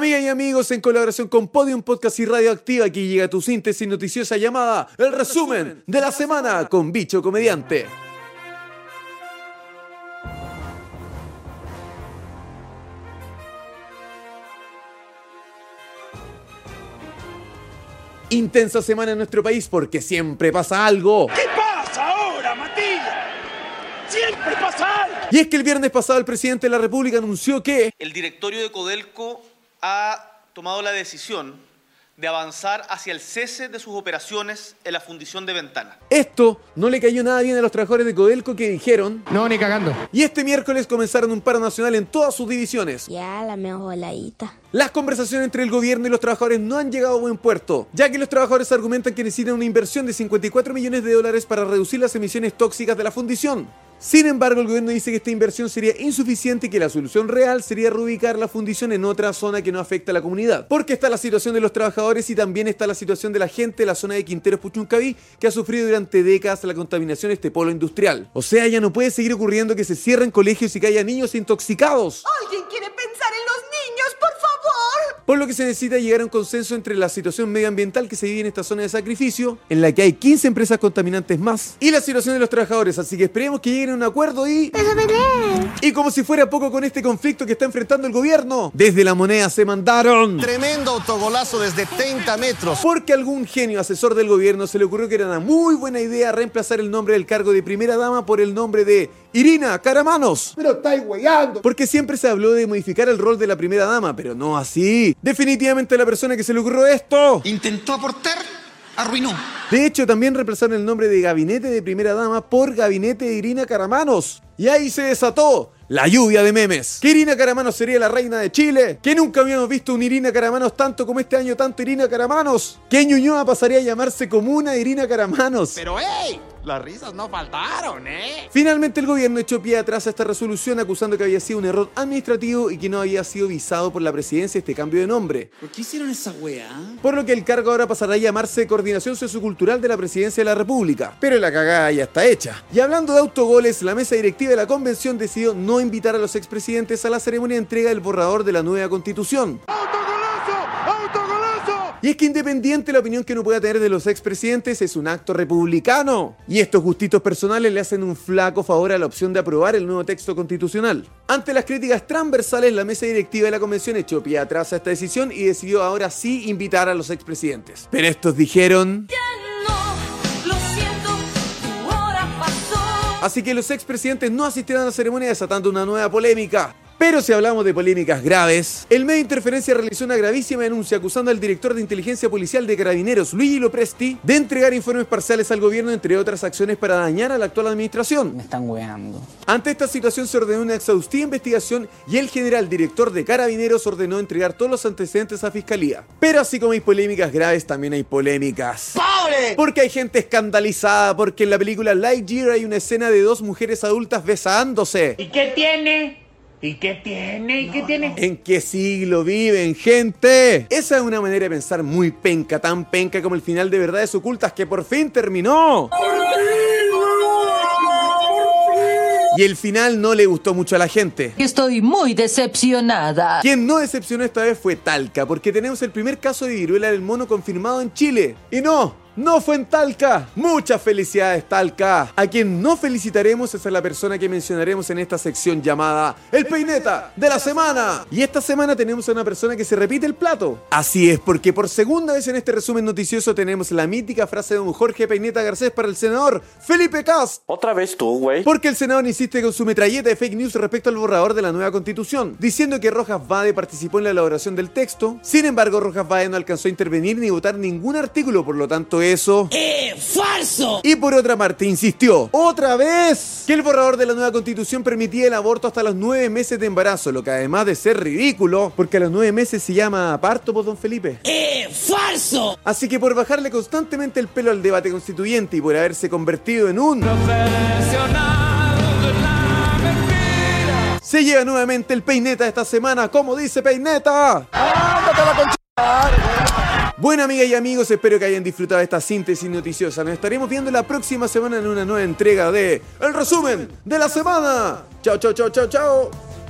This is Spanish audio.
Amigas y amigos, en colaboración con Podium Podcast y Radioactiva, aquí llega tu síntesis noticiosa llamada El Resumen de la Semana con Bicho Comediante. Intensa semana en nuestro país porque siempre pasa algo. ¿Qué pasa ahora, Matías? Siempre pasa algo. Y es que el viernes pasado el presidente de la República anunció que el directorio de Codelco ha tomado la decisión de avanzar hacia el cese de sus operaciones en la fundición de Ventana. Esto no le cayó nada bien a los trabajadores de Codelco, que dijeron: no, ni cagando. Y este miércoles comenzaron un paro nacional en todas sus divisiones. Ya, la mejor ladita. Las conversaciones entre el gobierno y los trabajadores no han llegado a buen puerto, ya que los trabajadores argumentan que necesitan una inversión de $54 millones para reducir las emisiones tóxicas de la fundición. Sin embargo, el gobierno dice que esta inversión sería insuficiente y que la solución real sería reubicar la fundición en otra zona que no afecta a la comunidad. Porque está la situación de los trabajadores y también está la situación de la gente de la zona de Quinteros Puchuncaví, que ha sufrido durante décadas la contaminación de este polo industrial. O sea, ya no puede seguir ocurriendo que se cierren colegios y que haya niños intoxicados. ¿Alguien quiere pensar en los niños, por favor? Por lo que se necesita llegar a un consenso entre la situación medioambiental que se vive en esta zona de sacrificio, en la que hay 15 empresas contaminantes más, y la situación de los trabajadores, así que esperemos que lleguen a un acuerdo y como si fuera poco con este conflicto que está enfrentando el gobierno, desde La Moneda se mandaron Tremendo autogolazo desde 30 metros. porque a algún genio asesor del gobierno se le ocurrió que era una muy buena idea reemplazar el nombre del cargo de primera dama por el nombre de Irina Caramanos. Pero estáis weyando. Porque siempre se habló de modificar el rol de la primera dama, pero no así. Definitivamente la persona que se le ocurrió esto intentó aportar, arruinó. de hecho, también reemplazaron el nombre de Gabinete de Primera Dama por Gabinete de Irina Caramanos. Y ahí se desató la lluvia de memes. Que Irina Caramanos sería la reina de Chile. Que nunca habíamos visto un Irina Caramanos tanto como este año, tanto Irina Caramanos. Que Ñuñoa pasaría a llamarse Comuna Irina Caramanos. Pero ¡ey! Las risas no faltaron, Finalmente el gobierno echó pie atrás a esta resolución acusando que había sido un error administrativo y que no había sido visado por la presidencia este cambio de nombre. ¿Por qué hicieron esa weá? Por lo que el cargo ahora pasará a llamarse Coordinación Sociocultural de la Presidencia de la República. Pero la cagada ya está hecha. Y hablando de autogoles, la mesa directiva de la convención decidió no invitar a los expresidentes a la ceremonia de entrega del borrador de la nueva constitución. Y es que independiente de la opinión que uno pueda tener de los expresidentes, es un acto republicano. Y estos gustitos personales le hacen un flaco favor a la opción de aprobar el nuevo texto constitucional. Ante las críticas transversales, la mesa directiva de la convención echó pie atrás a esta decisión y decidió ahora sí invitar a los expresidentes. Pero estos dijeron: así que los expresidentes no asistirán a la ceremonia, desatando una nueva polémica. Pero si hablamos de polémicas graves, el medio Interferencia realizó una gravísima denuncia acusando al director de inteligencia policial de Carabineros, Luigi Lopresti, de entregar informes parciales al gobierno, entre otras acciones para dañar a la actual administración. Me están weando. Ante esta situación se ordenó una exhaustiva investigación y el general director de Carabineros ordenó entregar todos los antecedentes a Fiscalía. Pero así como hay polémicas graves, también hay polémicas. ¡Pobre! Porque hay gente escandalizada, porque en la película Lightyear hay una escena de dos mujeres adultas besándose. ¿Y qué tiene? ¿Y qué tiene? ¿Y qué tiene? ¿En qué siglo viven, gente? Esa es una manera de pensar muy penca, tan penca como el final de Verdades Ocultas, que por fin terminó. Y el final no le gustó mucho a la gente. Estoy muy decepcionada. Quien no decepcionó esta vez fue Talca, porque tenemos el primer caso de viruela del mono confirmado en Chile. Y no fue en Talca. Muchas felicidades, Talca. A quien no felicitaremos es a la persona que mencionaremos en esta sección llamada El Peineta de la Semana. Y esta semana tenemos a una persona que se repite el plato. Así es, porque por segunda vez en este resumen noticioso tenemos la mítica frase de don Jorge Peineta Garcés para el senador Felipe Kast. Otra vez tú, güey. Porque el senador insiste con su metralleta de fake news respecto al borrador de la nueva constitución, diciendo que Rojas Vade participó en la elaboración del texto. Sin embargo, Rojas Vade no alcanzó a intervenir ni votar ningún artículo, por lo tanto eso... ¡falso! Y por otra parte insistió, otra vez, que el borrador de la nueva constitución permitía el aborto hasta los 9 meses de embarazo, lo que además de ser ridículo, porque a los 9 meses se llama parto, pues, don Felipe. ¡falso! Así que por bajarle constantemente el pelo al debate constituyente y por haberse convertido en un se llega nuevamente el Peineta de esta semana, como dice Peineta. Bueno, amigas y amigos, espero que hayan disfrutado de esta síntesis noticiosa. Nos estaremos viendo la próxima semana en una nueva entrega de El Resumen de la Semana. Chao, chao, chao, chao, chao.